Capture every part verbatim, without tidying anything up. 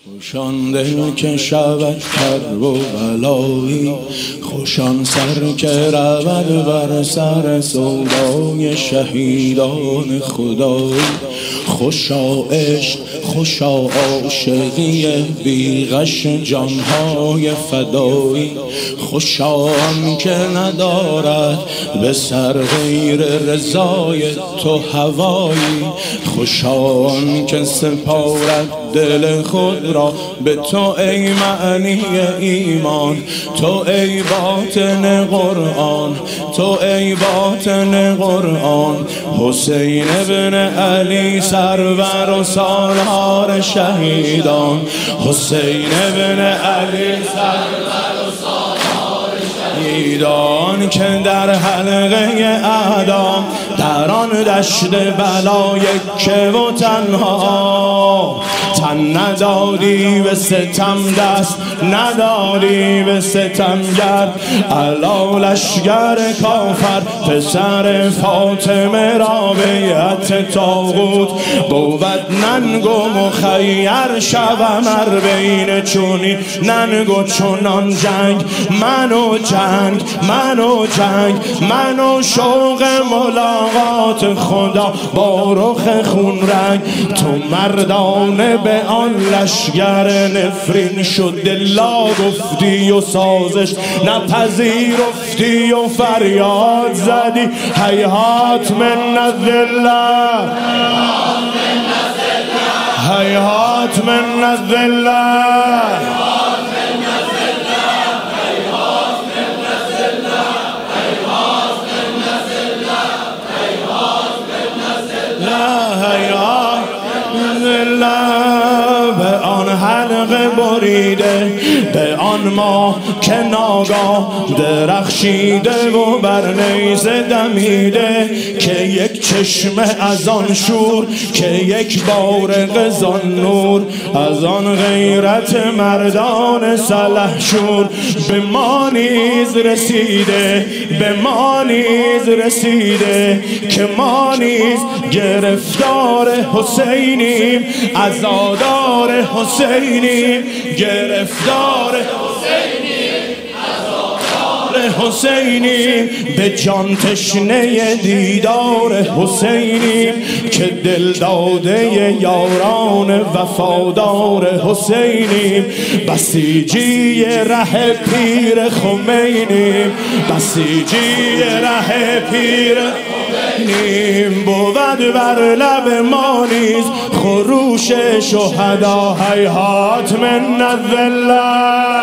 خوشان دل که شود کرب و بلایی، خوشان سر که رود بر سر سودای شهیدان خدایی. خوشا عشق، خوشا عاشقی بیغش جانهای فدایی. خوشا آن که ندارد به سر غیر رضای تو هوایی. خوشا آن که سپارد دل خود را به تو ای معنی ایمان. تو ای باطن قرآن، تو ای باطن قرآن. حسین ابن علی سرور و سالار شهیدان. حسین ابن علی سرور و سالار شهیدان که در حلقه اعدام در آن دشت بلا یک و تنها تن ندادی به ستم، دست ندادی به ستمگر. علا لشگر کافر پسر فاطمه را بیعت طاغوت بود ننگ و مخیر شوم ار بین چونی ننگ و چونان جنگ. من و جنگ، من و جنگ، من و شوق ملاقات خدا با رخ خون رنگ. تو مردانه به آن لشگر نفرین شد لا گفتی و سازش نپذیرفتی و فریاد زدی هیهات من الذله، هیهات من الذله. به آن حلقه بریده، به آن ماه که ناگاه درخشیده و بر نیزه دمیده. که یک چشمه از آن شور، که یک بارق زان نور. از آن غیرت مردان سلحشور به ما نیز رسیده، به ما نیز رسیده. که ما نیز گرفتار حسینیم، عزادار حسینیم، گرفتار حسینیم، عزادار حسینیم. به جان تشنه دیدار حسینیم که دل داده یاران وفادار حسینیم. بسیجی ره پیر خمینیم، بسیجی ره پیر نیم. بود بر لب ما نیز خروش شهدا هیهات من الذله،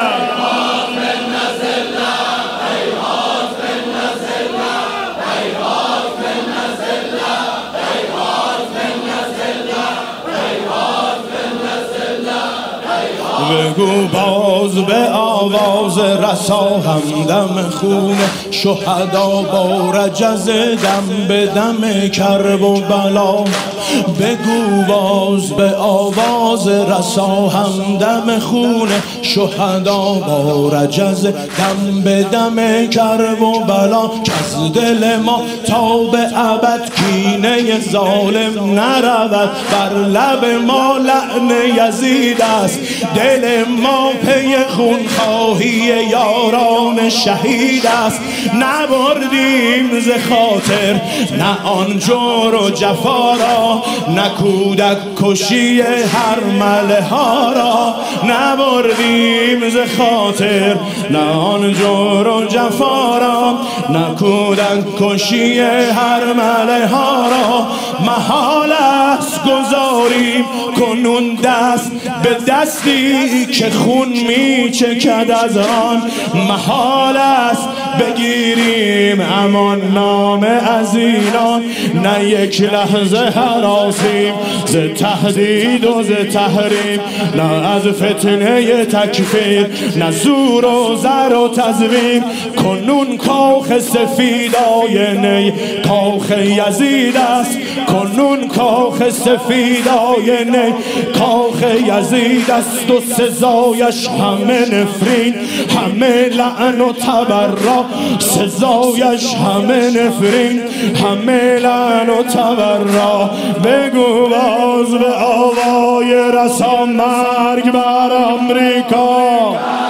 بگو باز به آواز رسا همدم خون شهدا با رجز دم به دم کرب و بلا. بگو باز به آواز رسا همدم خون شهدا با رجز دم به دم کرب و بلا. که از دل ما تا به ابد کینه ظالم نرود، بر لب ما لعن یزید است. دل ما پی خونخواهی یاران شهید است. نبردیم ز خاطر نه آن جور و جفا را، نه کودک کشی هر مله ها را. نبردیم ز خاطر نه آن جور و جفا را، نه کودک کشی هر مله ها را. محال است گذاریم کنون دست به دستی که خون می چکد از آن. محال است بگیریم امان نام از اینان. نه یک لحظه هراسیم ز تهدید و ز تحریم، نه از فتنه تکفیر، نه زور و زر و تزویر. کنون کاخ سفیدای نی کاخ یزید است. کنون کاخ سفید آینه کاخ یزید است و سزایش همه نفرین همه لعن و تبرا سزایش همه نفرین همه لعن و تبرا بگو باز به آوای رسا مرگ بر آمریکا